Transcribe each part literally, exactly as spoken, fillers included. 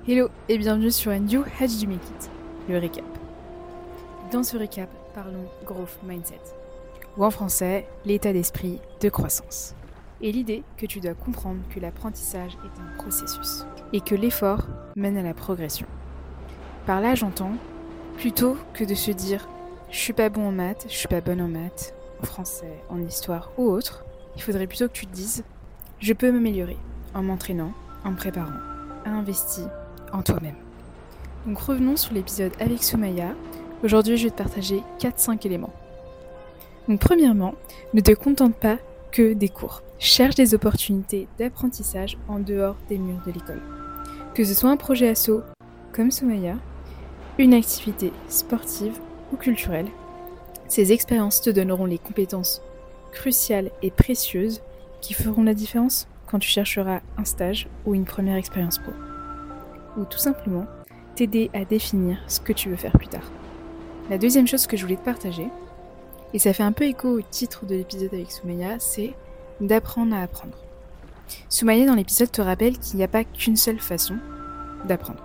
Hello et bienvenue sur un New Hatch du Make It, le récap. Dans ce récap, parlons Growth Mindset, ou en français, l'état d'esprit de croissance. Et l'idée que tu dois comprendre que l'apprentissage est un processus, et que l'effort mène à la progression. Par là, j'entends, plutôt que de se dire « je suis pas bon en maths, je suis pas bonne en maths, en français, en histoire ou autre », il faudrait plutôt que tu te dises « je peux m'améliorer en m'entraînant, en me préparant, à investir en toi-même ». Donc revenons sur l'épisode avec Soumaya. Aujourd'hui, je vais te partager quatre cinq éléments. Donc premièrement, ne te contente pas que des cours. Cherche des opportunités d'apprentissage en dehors des murs de l'école. Que ce soit un projet asso comme Soumaya, une activité sportive ou culturelle, ces expériences te donneront les compétences cruciales et précieuses qui feront la différence quand tu chercheras un stage ou une première expérience pro. Ou tout simplement t'aider à définir ce que tu veux faire plus tard. La deuxième chose que je voulais te partager, et ça fait un peu écho au titre de l'épisode avec Soumaya, c'est d'apprendre à apprendre. Soumaya dans l'épisode te rappelle qu'il n'y a pas qu'une seule façon d'apprendre.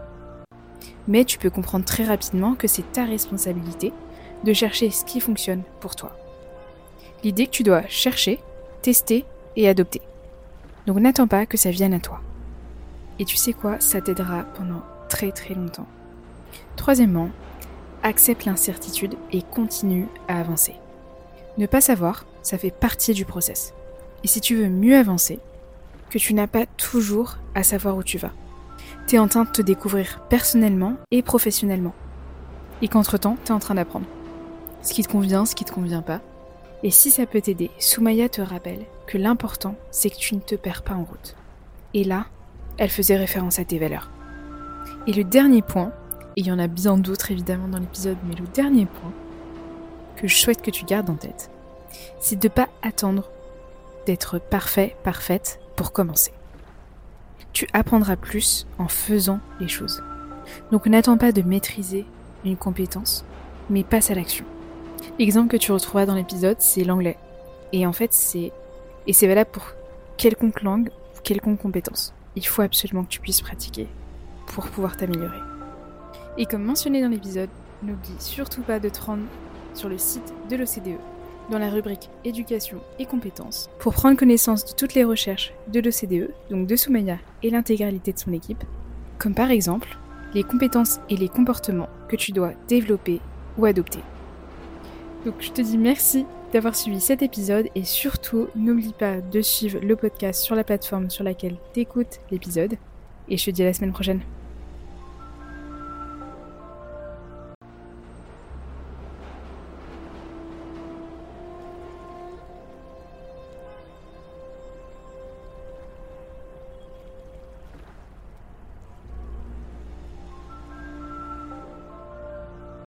Mais tu peux comprendre très rapidement que c'est ta responsabilité de chercher ce qui fonctionne pour toi. L'idée que tu dois chercher, tester et adopter. Donc n'attends pas que ça vienne à toi. Et tu sais quoi, ça t'aidera pendant très très longtemps. Troisièmement, accepte l'incertitude et continue à avancer. Ne pas savoir, ça fait partie du process. Et si tu veux mieux avancer, que tu n'as pas toujours à savoir où tu vas. Tu es en train de te découvrir personnellement et professionnellement. Et qu'entre-temps, tu es en train d'apprendre. Ce qui te convient, ce qui te convient pas. Et si ça peut t'aider, Soumaya te rappelle que l'important, c'est que tu ne te perds pas en route. Et là, elle faisait référence à tes valeurs. Et le dernier point, et il y en a bien d'autres évidemment dans l'épisode, mais le dernier point que je souhaite que tu gardes en tête, c'est de ne pas attendre d'être parfait, parfaite pour commencer. Tu apprendras plus en faisant les choses. Donc n'attends pas de maîtriser une compétence, mais passe à l'action. L'exemple que tu retrouveras dans l'épisode, c'est l'anglais. Et en fait, c'est et c'est valable pour quelconque langue ou quelconque compétence. Il faut absolument que tu puisses pratiquer pour pouvoir t'améliorer. Et comme mentionné dans l'épisode, n'oublie surtout pas de te rendre sur le site de l'O C D E, dans la rubrique éducation et compétences, pour prendre connaissance de toutes les recherches de l'O C D E, donc de Soumaya et l'intégralité de son équipe, comme par exemple les compétences et les comportements que tu dois développer ou adopter. Donc je te dis merci d'avoir suivi cet épisode et surtout n'oublie pas de suivre le podcast sur la plateforme sur laquelle tu écoutes l'épisode et je te dis à la semaine prochaine.